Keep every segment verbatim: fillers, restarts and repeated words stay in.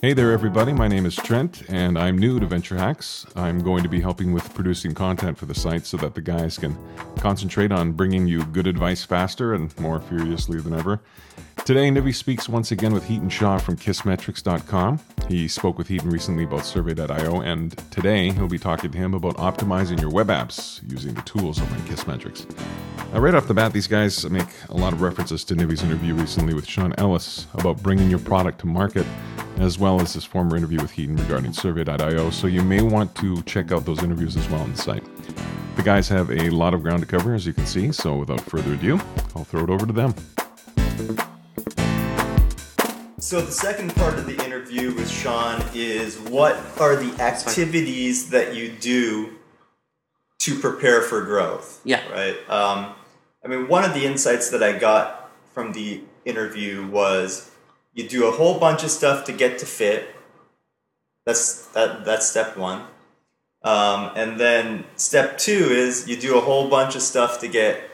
Hey there, everybody. My name is Trent, and I'm new to Venture Hacks. I'm going to be helping with producing content for the site so that the guys can concentrate on bringing you good advice faster and more furiously than ever. Today, Nivi speaks once again with Heaton Shaw from Kiss Metrics dot com. He spoke with Heaton recently about Survey dot io, and today he'll be talking to him about optimizing your web apps using the tools over in Kissmetrics. Now, right off the bat, these guys make a lot of references to Nivi's interview recently with Sean Ellis about bringing your product to market, as well as his former interview with Heaton regarding Survey dot io, so you may want to check out those interviews as well on the site. The guys have a lot of ground to cover, as you can see, so without further ado, I'll throw it over to them. So the second part of the interview with Sean is, what are the activities that you do to prepare for growth? Yeah. Right? Um, I mean, one of the insights that I got from the interview was you do a whole bunch of stuff to get to fit. That's that. That's step one. Um, and then step two is you do a whole bunch of stuff to get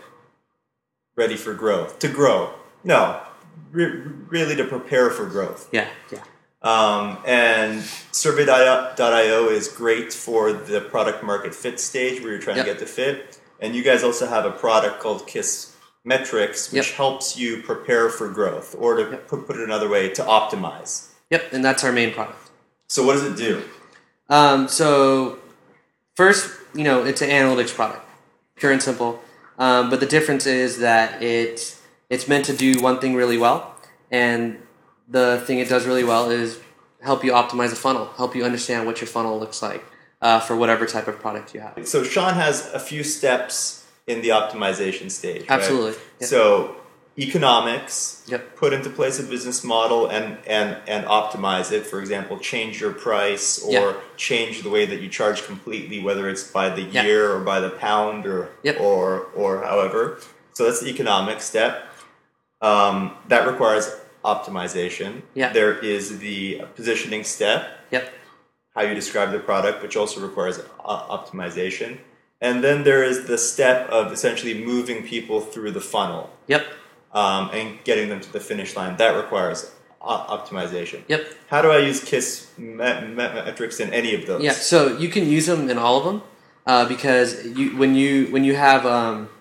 ready for growth. To grow. No. Re- really to prepare for growth. Yeah, yeah. Um, and Survey dot io is great for the product market fit stage where you're trying yep. to get to fit. And you guys also have a product called Kiss Metrics, which yep. helps you prepare for growth, or to yep. put, put it another way, to optimize. Yep, and that's our main product. So what does it do? Um, so first, you know, it's an analytics product, pure and simple. Um, but the difference is that it it's meant to do one thing really well, and the thing it does really well is help you optimize a funnel, help you understand what your funnel looks like uh, for whatever type of product you have. So Sean has a few steps in the optimization stage. Absolutely. Right? Yep. So economics, yep. put into place a business model and, and, and optimize it. For example, change your price or yep. change the way that you charge completely, whether it's by the yep. year or by the pound or yep. or or however. So that's the economic step. Um, that requires optimization. Yep. There is the positioning step. Yep. How you describe the product, which also requires uh, optimization. And then there is the step of essentially moving people through the funnel. Yep. Um, and getting them to the finish line. That requires uh, optimization. Yep. How do I use Kiss Metrics in any of those? Yeah, so you can use them in all of them uh, because you when you when you have um,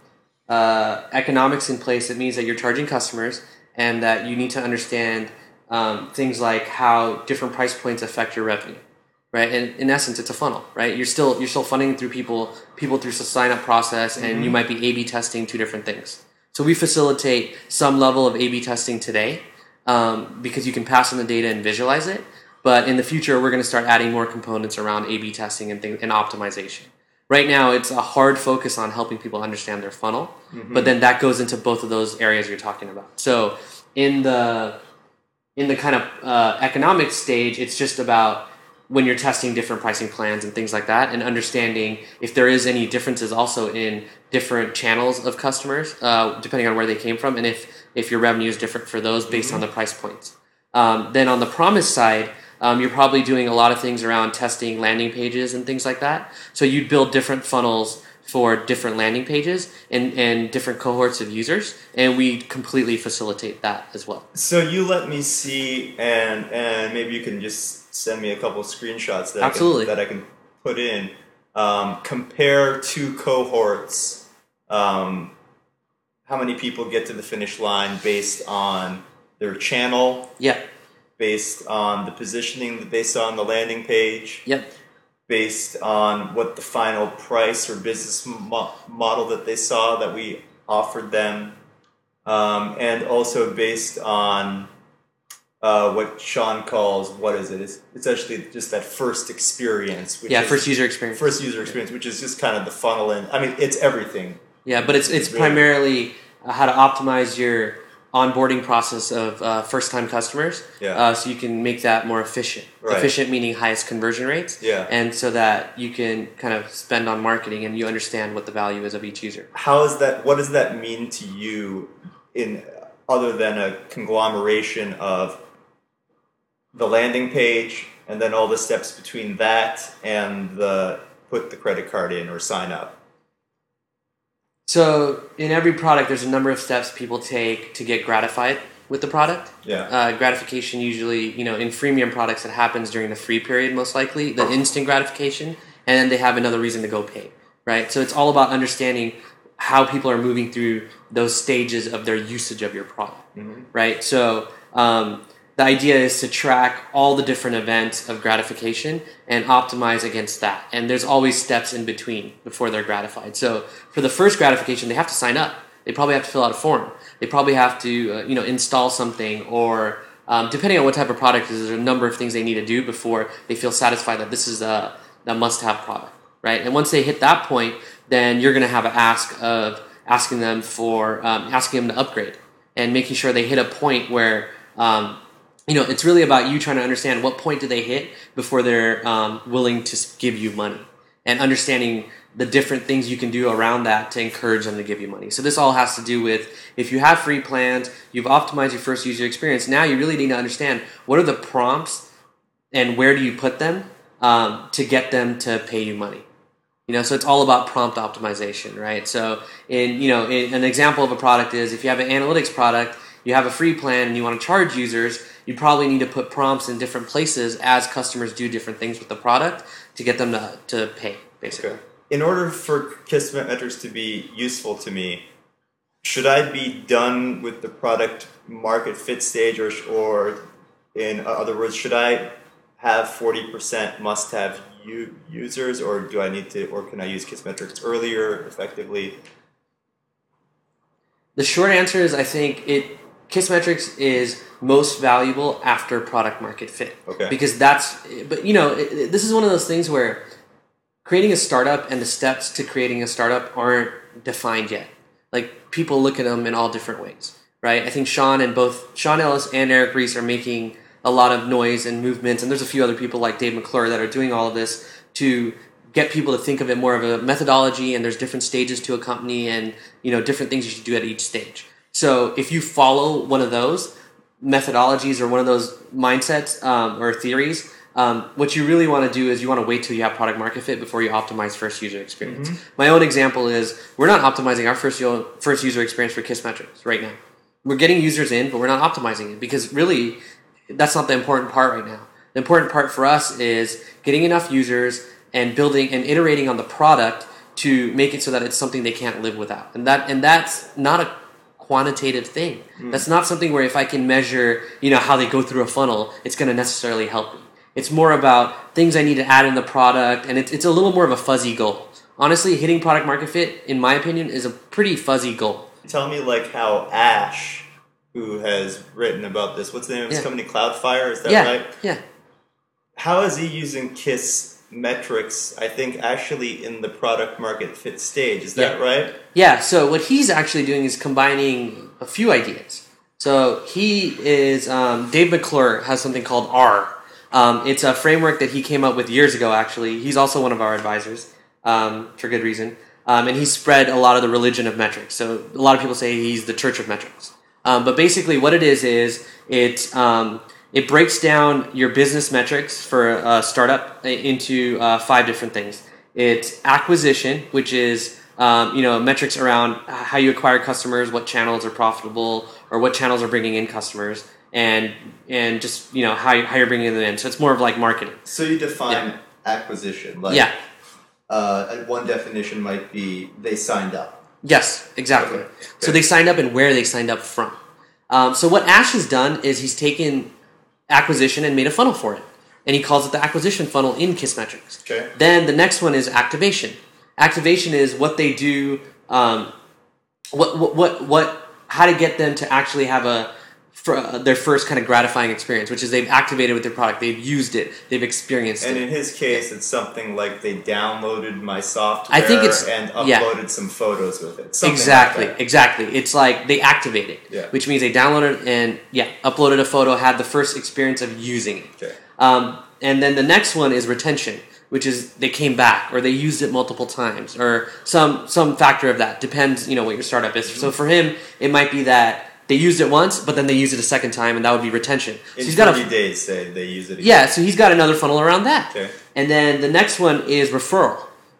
uh, economics in place, it means that you're charging customers and that you need to understand um, things like how different price points affect your revenue. Right, and in essence, it's a funnel. Right, you're still you're still funding through people people through the sign up process, and mm-hmm. you might be A B testing two different things. So we facilitate some level of A B testing today um, because you can pass on the data and visualize it. But in the future, we're going to start adding more components around A B testing and things and optimization. Right now, it's a hard focus on helping people understand their funnel, mm-hmm. but then that goes into both of those areas you're talking about. So in the in the kind of uh, economic stage, it's just about when you're testing different pricing plans and things like that, and understanding if there is any differences also in different channels of customers, uh, depending on where they came from, and if, if your revenue is different for those based mm-hmm. on the price points. Um, then on the promise side, um, you're probably doing a lot of things around testing landing pages and things like that. So you'd build different funnels for different landing pages and, and different cohorts of users, and we completely facilitate that as well. So you let me see, and and maybe you can just send me a couple of screenshots that Absolutely. I can, that I can put in. Um, compare two cohorts. Um, how many people get to the finish line based on their channel? Yeah. Based on the positioning that they saw on the landing page? Yep. Based on what the final price or business mo- model that they saw that we offered them, um, and also based on uh, what Sean calls, what is it? It's, it's actually just that first experience. Which yeah, is, first user experience. First user experience, which is just kind of the funnel, and I mean, it's everything. Yeah, but it's it's really primarily how to optimize your onboarding process of uh, first-time customers, yeah. uh, so you can make that more efficient. Right. Efficient meaning highest conversion rates, yeah. and so that you can kind of spend on marketing and you understand what the value is of each user. How is that? What does that mean to you, in other than a conglomeration of the landing page and then all the steps between that and the put the credit card in or sign up? So in every product, there's a number of steps people take to get gratified with the product. Yeah. Uh, gratification usually, you know, in freemium products, it happens during the free period, most likely, the instant gratification, and then they have another reason to go pay, right? So it's all about understanding how people are moving through those stages of their usage of your product, mm-hmm. right? So um, the idea is to track all the different events of gratification and optimize against that. And there's always steps in between before they're gratified. So for the first gratification, they have to sign up. They probably have to fill out a form. They probably have to, uh, you know, install something, or um, depending on what type of product it is, there's a number of things they need to do before they feel satisfied that this is a, a must-have product, right? And once they hit that point, then you're going to have an ask of asking them for um, asking them to upgrade and making sure they hit a point where um, you know, it's really about you trying to understand what point do they hit before they're um, willing to give you money, and understanding the different things you can do around that to encourage them to give you money. So this all has to do with, if you have free plans, you've optimized your first user experience, now you really need to understand what are the prompts and where do you put them um, to get them to pay you money. You know, so it's all about prompt optimization, right? So in, you know, in, an example of a product is, if you have an analytics product, you have a free plan and you want to charge users, you probably need to put prompts in different places as customers do different things with the product to get them to, to pay, basically. Okay. In order for Kissmetrics to be useful to me, should I be done with the product market fit stage, or, or in other words, should I have forty percent must-have u- users, or do I need to, or can I use Kissmetrics earlier, effectively? The short answer is, I think it Kissmetrics is most valuable after product market fit. Okay. Because that's, but you know, it, it, this is one of those things where creating a startup and the steps to creating a startup aren't defined yet. Like, people look at them in all different ways, right? I think Sean and both Sean Ellis and Eric Ries are making a lot of noise and movements, and there's a few other people like Dave McClure that are doing all of this to get people to think of it more of a methodology, and there's different stages to a company, and you know, different things you should do at each stage. So if you follow one of those methodologies or one of those mindsets um, or theories, Um, what you really want to do is you want to wait till you have product market fit before you optimize first user experience. Mm-hmm. My own example is, we're not optimizing our first first user experience for Kissmetrics right now. We're getting users in, but we're not optimizing it, because really that's not the important part right now. The important part for us is getting enough users and building and iterating on the product to make it so that it's something they can't live without. And that and that's not a quantitative thing. Mm. That's not something where if I can measure, you know, how they go through a funnel, it's going to necessarily help me. It's more about things I need to add in the product, and it's, it's a little more of a fuzzy goal. Honestly, hitting product market fit, in my opinion, is a pretty fuzzy goal. Tell me, like, how Ash, who has written about this, what's the name of his yeah. company, Cloudfire, is that yeah. right? Yeah. How is he using Kissmetrics, I think, actually in the product market fit stage? Is that yeah. right? Yeah, so what he's actually doing is combining a few ideas. So he is, um, Dave McClure has something called R. Um, it's a framework that he came up with years ago, actually. He's also one of our advisors, um, for good reason. Um, and he spread a lot of the religion of metrics. So a lot of people say he's the church of metrics. Um, but basically what it is, is it, um, it breaks down your business metrics for a startup into uh, five different things. It's acquisition, which is um, you know, metrics around how you acquire customers, what channels are profitable, or what channels are bringing in customers. And and just, you know, how, you, how you're bringing them in. So it's more of like marketing. So you define yeah. acquisition. Like, yeah. Uh, one definition might be they signed up. Yes, exactly. Okay. So they signed up and where they signed up from. Um, so what Ash has done is he's taken acquisition and made a funnel for it. And he calls it the acquisition funnel in Kissmetrics. Okay. Then the next one is activation. Activation is what they do, um, what, what, what, what, how to get them to actually have a, for uh, their first kind of gratifying experience, which is they've activated with their product, they've used it, they've experienced and it. And in his case, it's something like they downloaded my software I think it's, and uploaded yeah. some photos with it. Something exactly, like that. exactly. It's like they activate it, yeah. which means they downloaded and yeah, uploaded a photo, had the first experience of using it. Okay. Um, and then the next one is retention, which is they came back or they used it multiple times or some some factor of that. Depends, you know, what your startup is. Mm-hmm. So for him, it might be that they used it once, but then they use it a second time, and that would be retention. So In he's got thirty a, days, say they use it again. Yeah, so he's got another funnel around that. Okay. And then the next one is referral.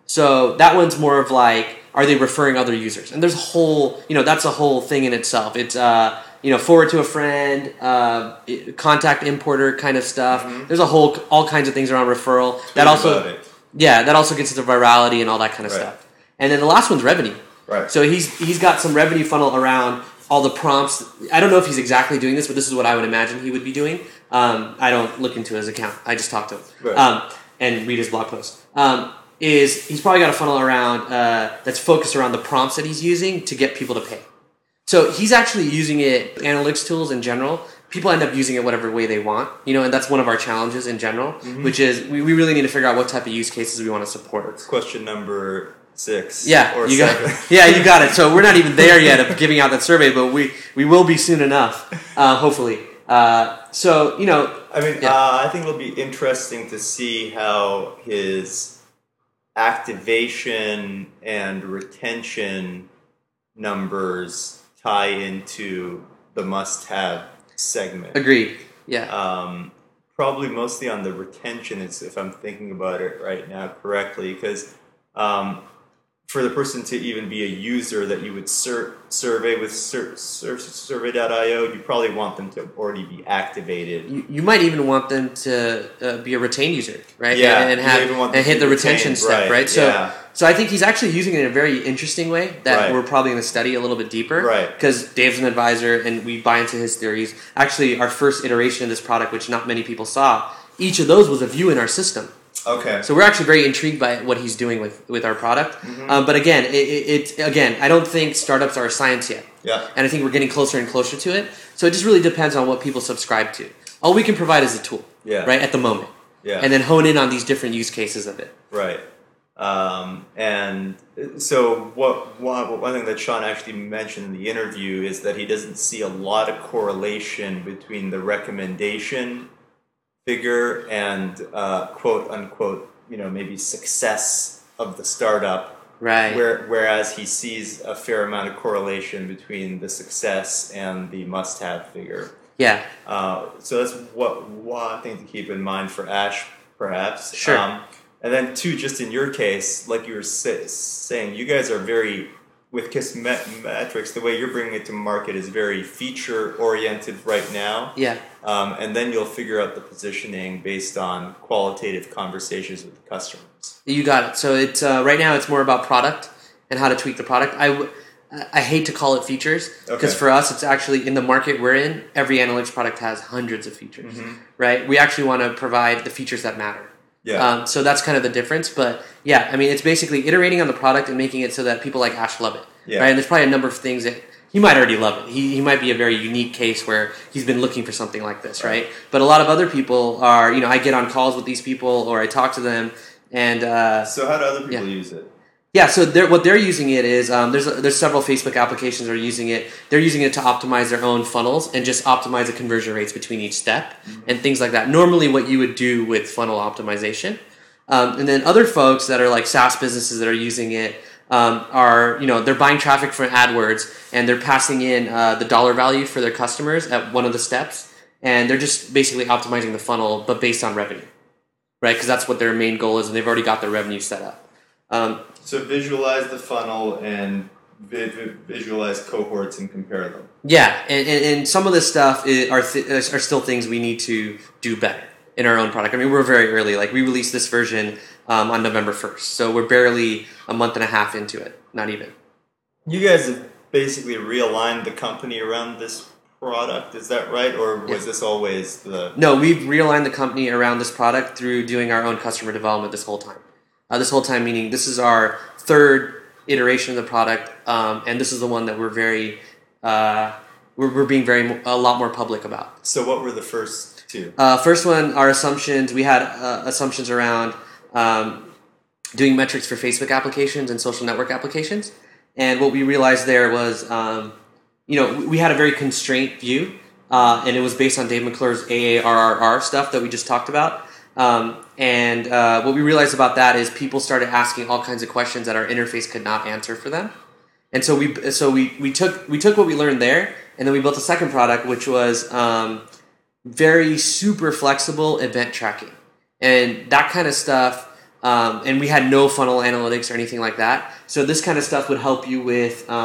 So that one's more of like, are they referring other users? And there's a whole, you know, that's a whole thing in itself. It's uh, you know, forward to a friend, uh, contact importer kind of stuff. Mm-hmm. There's a whole all kinds of things around referral. Tweet that also, about it. yeah, that also gets into virality and all that kind of Right. stuff. And then the last one's revenue. Right. So he's he's got some revenue funnel around all the prompts. I don't know if he's exactly doing this, but this is what I would imagine he would be doing. Um, I don't look into his account. I just talk to him Right. um, and read his blog post. Um, is he's probably got a funnel around uh, that's focused around the prompts that he's using to get people to pay. So he's actually using it, analytics tools in general. People end up using it whatever way they want, you know, and that's one of our challenges in general, mm-hmm. which is we, we really need to figure out what type of use cases we want to support. Question number six. Yeah, or you seven. got, yeah, you got it. So we're not even there yet of giving out that survey, but we, we will be soon enough, uh, hopefully. Uh, so, you know. I mean, yeah. uh, I think it'll be interesting to see how his activation and retention numbers tie into the must-have segment. Agreed. Yeah. Um, probably mostly on the retention, is if I'm thinking about it right now correctly, because um, for the person to even be a user that you would sur- survey with sur- sur- survey dot io, you probably want them to already be activated. You, you might even want them to uh, be a retained user, right? Yeah, and, and you have even want them and hit to the be retention retained, step, right, right? So, yeah. so I think he's actually using it in a very interesting way that Right. we're probably going to study a little bit deeper, Right. Because Dave's an advisor, and we buy into his theories. Actually, our first iteration of this product, which not many people saw, each of those was a view in our system. Okay. So we're actually very intrigued by what he's doing with, with our product. Mm-hmm. Um, but again, it, it, it again, I don't think startups are a science yet. Yeah. And I think we're getting closer and closer to it. So it just really depends on what people subscribe to. All we can provide is a tool, Yeah. right, at the moment. Yeah. And then hone in on these different use cases of it. Right. Um, and so what one, one thing that Sean actually mentioned in the interview is that he doesn't see a lot of correlation between the recommendation figure and uh, quote unquote, you know, maybe success of the startup. Right. Where, whereas he sees a fair amount of correlation between the success and the must-have figure. Yeah. Uh, so that's what one thing to keep in mind for Ash, perhaps. Sure. Um, and then two, just in your case, like you were say, saying, you guys are very, with Kissmetrics, the way you're bringing it to market is very feature-oriented right now. Yeah. Um, and then you'll figure out the positioning based on qualitative conversations with the customers. You got it. So it's uh, right now it's more about product and how to tweak the product. I, w- I hate to call it features because Okay. for us it's actually in the market we're in, every analytics product has hundreds of features, Mm-hmm. right? We actually want to provide the features that matter. Yeah. Um, so that's kind of the difference. But yeah, I mean, it's basically iterating on the product and making it so that people like Ash love it, Yeah. right? And there's probably a number of things that he might already love it. He, he might be a very unique case where he's been looking for something like this, right? Right. But a lot of other people are, you know, I get on calls with these people or I talk to them and... Uh, So how do other people yeah. use it? Yeah, so they're, what they're using it is um, there's there's several Facebook applications that are using it. They're using it to optimize their own funnels and just optimize the conversion rates between each step Mm-hmm. and things like that. Normally, what you would do with funnel optimization, um, and then other folks that are like SaaS businesses that are using it um, are you know they're buying traffic from AdWords and they're passing in uh, the dollar value for their customers at one of the steps, and they're just basically optimizing the funnel, but based on revenue, right? Because that's what their main goal is, and they've already got their revenue set up. Um, So visualize the funnel and vi- vi- visualize cohorts and compare them. Yeah, and, and, and some of this stuff is, are th- are still things we need to do better in our own product. I mean, we're very early. Like, we released this version um, on November first, so we're barely a month and a half into it, not even. You guys have basically realigned the company around this product, is that right? Or was Yeah. this always the... No, we've realigned the company around this product through doing our own customer development this whole time. Uh, this whole time meaning this is our third iteration of the product, um, and this is the one that we're very, uh, we're, we're being very a lot more public about. So what were the first two? Uh, first one, our assumptions. We had uh, assumptions around um, doing metrics for Facebook applications and social network applications, and what we realized there was, um, you know, we had a very constrained view, uh, and it was based on Dave McClure's A A R R R stuff that we just talked about. Um, and uh, what we realized about that is people started asking all kinds of questions that our interface could not answer for them. And so we so we, we took we took what we learned there, and then we built a second product, which was um, very super flexible event tracking, and that kind of stuff. Um, and we had no funnel analytics or anything like that. So this kind of stuff would help you with um,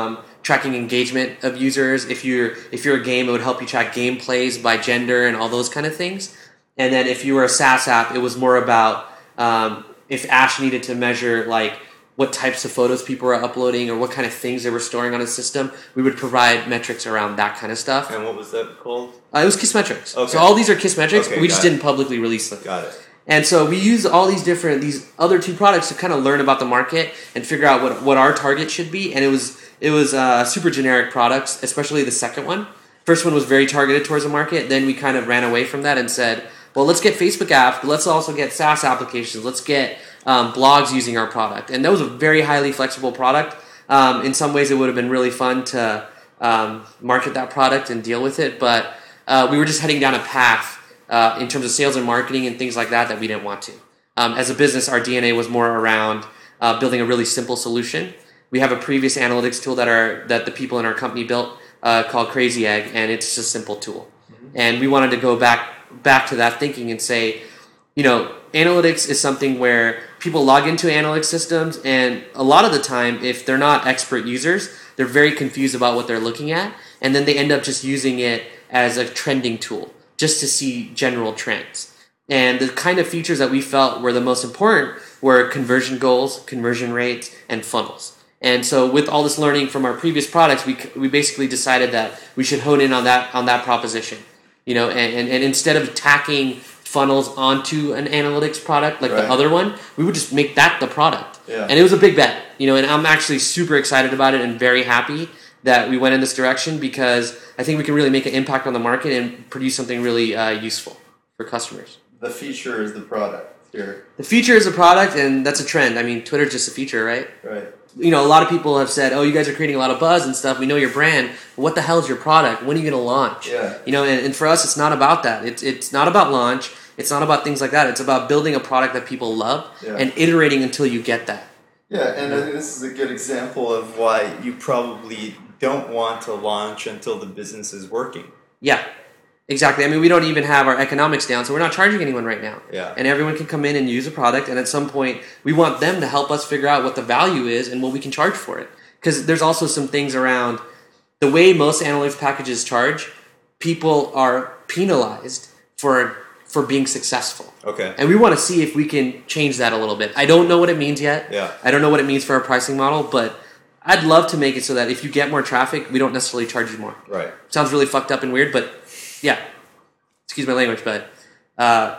tracking engagement of users. If you're if you're a game, it would help you track game plays by gender and all those kind of things. And then if you were a SaaS app, it was more about um, if Ash needed to measure like what types of photos people were uploading or what kind of things they were storing on a system, we would provide metrics around that kind of stuff. And what was that called? Uh, it was Kissmetrics. Okay. So all these are Kissmetrics. Okay, we just it. didn't publicly release them. Got it. And so we use all these different, these other two products to kind of learn about the market and figure out what, what our target should be. And it was it was uh, super generic products, especially the second one. First one was very targeted towards the market. Then we kind of ran away from that and said, well, let's get Facebook apps, but let's also get SaaS applications. Let's get um, blogs using our product. And that was a very highly flexible product. Um, in some ways, it would have been really fun to um, market that product and deal with it. But uh, we were just heading down a path uh, in terms of sales and marketing and things like that that we didn't want to. Um, as a business, our D N A was more around uh, building a really simple solution. We have a previous analytics tool that are that the people in our company built uh, called Crazy Egg, and it's just a simple tool. Mm-hmm. And we wanted to go back back to that thinking and say, you know, analytics is something where people log into analytics systems, and a lot of the time, if they're not expert users, they're very confused about what they're looking at, and then they end up just using it as a trending tool just to see general trends. And the kind of features that we felt were the most important were conversion goals, conversion rates, and funnels. And so with all this learning from our previous products, we we basically decided that we should hone in on that on that proposition. You know, and, and, and instead of tacking funnels onto an analytics product like right. the other one, we would just make that the product. Yeah. And it was a big bet, you know, and I'm actually super excited about it and very happy that we went in this direction because I think we can really make an impact on the market and produce something really uh, useful for customers. The feature is the product here. The feature is a product, and that's a trend. I mean, Twitter's just a feature, right? Right. You know, a lot of people have said, oh, you guys are creating a lot of buzz and stuff. We know your brand. What the hell is your product? When are you going to launch? Yeah. You know, and, and for us, it's not about that. It's it's not about launch. It's not about things like that. It's about building a product that people love yeah. and iterating until you get that. Yeah, and I think this is a good example of why you probably don't want to launch until the business is working. Yeah, exactly. I mean, we don't even have our economics down, so we're not charging anyone right now. Yeah. And everyone can come in and use a product, and at some point, we want them to help us figure out what the value is and what we can charge for it. Because there's also some things around the way most analytics packages charge, people are penalized for for being successful. Okay. And we want to see if we can change that a little bit. I don't know what it means yet. Yeah. I don't know what it means for our pricing model, but I'd love to make it so that if you get more traffic, we don't necessarily charge you more. Right. Sounds really fucked up and weird, but yeah. Excuse my language, but uh,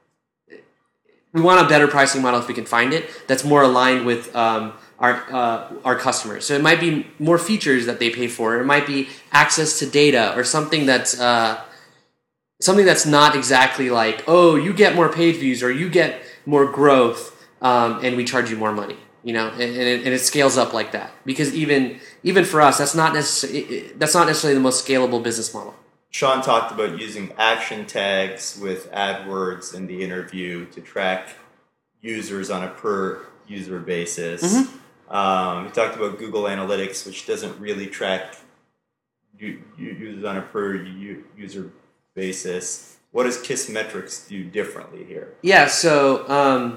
we want a better pricing model if we can find it that's more aligned with um, our uh, our customers. So it might be more features that they pay for. It might be access to data or something that's uh, something that's not exactly like, oh, you get more page views or you get more growth, um, and we charge you more money. You know, and, and, it, and it scales up like that because even even for us, that's not necessarily that's not necessarily the most scalable business model. Sean talked about using action tags with AdWords in the interview to track users on a per user basis. Mm-hmm. Um, he talked about Google Analytics, which doesn't really track u- users on a per u- user basis. What does Kissmetrics do differently here? Yeah, so um,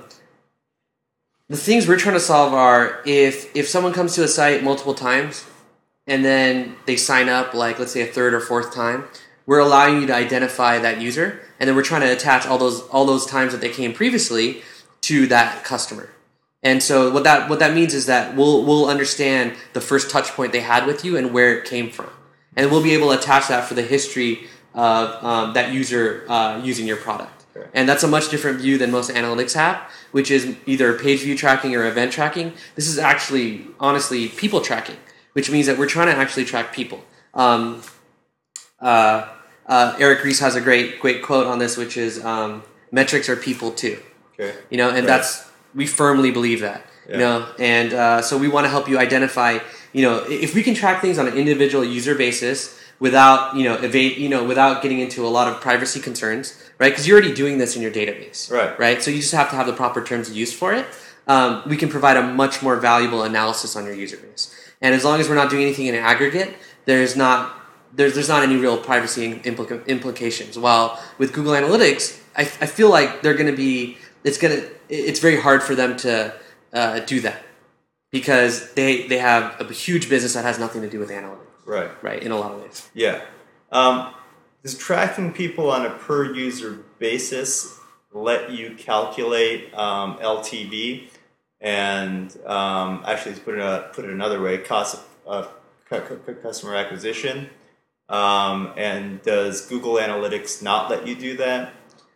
the things we're trying to solve are if if someone comes to a site multiple times and then they sign up, like let's say a third or fourth time, we're allowing you to identify that user, and then we're trying to attach all those all those times that they came previously to that customer. And so what that what that means is that we'll we'll understand the first touch point they had with you and where it came from, and we'll be able to attach that for the history of um, that user uh, using your product. Okay. And that's a much different view than most analytics have, which is either page view tracking or event tracking. This is actually, honestly, people tracking, which means that we're trying to actually track people. Um, uh, uh, Eric Ries has a great great quote on this, which is um, metrics are people too. Okay. You know, and right. that's we firmly believe that. Yeah. You know, and uh, so we want to help you identify. You know, if we can track things on an individual user basis without you know evade, you know, without getting into a lot of privacy concerns, right? Because you're already doing this in your database, right? Right. So you just have to have the proper terms of use for it. Um, we can provide a much more valuable analysis on your user base, and as long as we're not doing anything in aggregate, there's not there's there's not any real privacy implica- implications. While with Google Analytics, I, I feel like they're going to be it's going to it's very hard for them to uh, do that because they they have a huge business that has nothing to do with analytics. Right. Right. In a lot of ways. Yeah. Um, does tracking people on a per user basis let you calculate um, L T V and um, actually put it a, put it another way, cost of uh, customer acquisition? Um, and does Google Analytics not let you do that?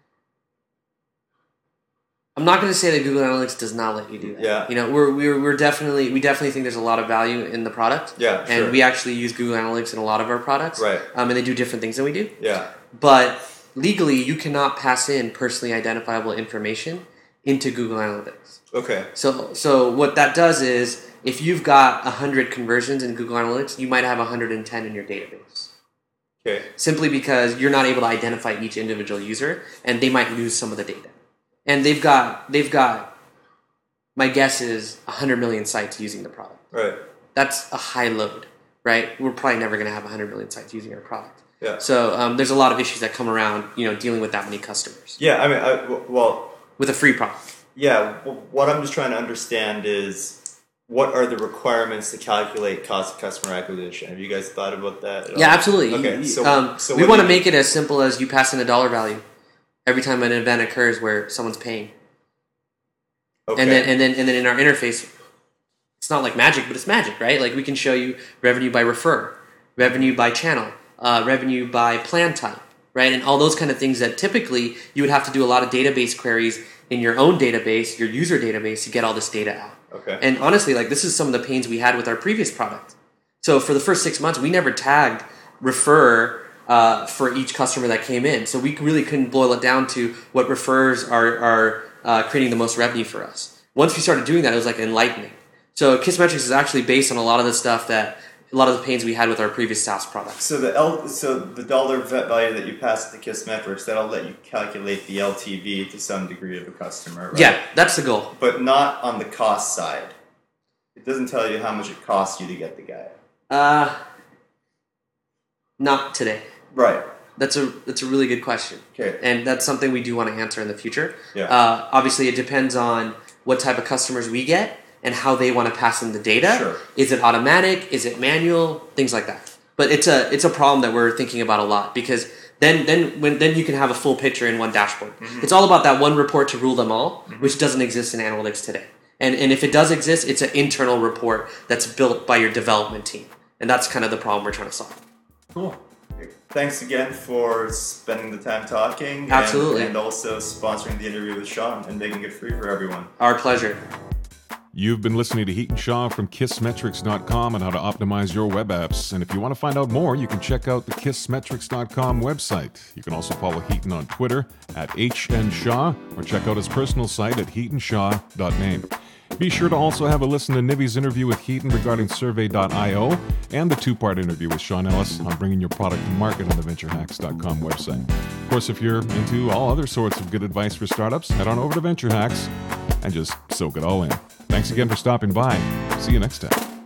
I'm not going to say that Google Analytics does not let you do that. Yeah. You know, we're we're we're definitely we definitely think there's a lot of value in the product. Yeah. And sure. we actually use Google Analytics in a lot of our products. Right. Um, and they do different things than we do. Yeah. But legally, you cannot pass in personally identifiable information into Google Analytics. Okay. So so what that does is, if you've got one hundred conversions in Google Analytics, you might have one hundred ten in your database. Okay. Simply because you're not able to identify each individual user, and they might lose some of the data. And they've got they've got, my guess is one hundred million sites using the product. Right. That's a high load, right? We're probably never going to have one hundred million sites using our product. Yeah. So um, there's a lot of issues that come around, you know, dealing with that many customers. Yeah. I mean, I, well. With a free product. Yeah. What I'm just trying to understand is, what are the requirements to calculate cost of customer acquisition? Have you guys thought about that at all? Yeah, absolutely. Okay. You- So, um, so we what want do to you- make it as simple as you pass in a dollar value every time an event occurs where someone's paying. Okay. And then and then and then in our interface, it's not like magic, but it's magic, right? Like we can show you revenue by refer, revenue by channel, uh, revenue by plan type, right? And all those kind of things that typically you would have to do a lot of database queries in your own database, your user database, to get all this data out. Okay. And honestly, like this is some of the pains we had with our previous product. So for the first six months, we never tagged refer uh, for each customer that came in. So we really couldn't boil it down to what refers are are uh, creating the most revenue for us. Once we started doing that, it was like enlightening. So Kissmetrics is actually based on a lot of the stuff that a lot of the pains we had with our previous SaaS products. So the L, so the dollar vet value that you pass to Kissmetrics, that'll let you calculate the L T V to some degree of a customer, right? Yeah, that's the goal. But not on the cost side. It doesn't tell you how much it costs you to get the guy. Uh, not today. Right. That's a that's a really good question. Okay. And that's something we do want to answer in the future. Yeah. Uh, obviously, it depends on what type of customers we get and how they want to pass in the data. Sure. Is it automatic? Is it manual? Things like that. But it's a it's a problem that we're thinking about a lot, because then then when then you can have a full picture in one dashboard. Mm-hmm. It's all about that one report to rule them all, mm-hmm. which doesn't exist in analytics today. And and if it does exist, it's an internal report that's built by your development team, and that's kind of the problem we're trying to solve. Cool. Thanks again for spending the time talking. Absolutely. And, and also sponsoring the interview with Sean and making it free for everyone. Our pleasure. You've been listening to Heaton Shaw from Kissmetrics dot com on how to optimize your web apps. And if you want to find out more, you can check out the Kissmetrics dot com website. You can also follow Heaton on Twitter at H N Shaw, or check out his personal site at heaton shaw dot name. Be sure to also have a listen to Nivi's interview with Heaton regarding survey dot io and the two-part interview with Sean Ellis on bringing your product to market on the venture hacks dot com website. Of course, if you're into all other sorts of good advice for startups, head on over to VentureHacks and just soak it all in. Thanks again for stopping by. See you next time.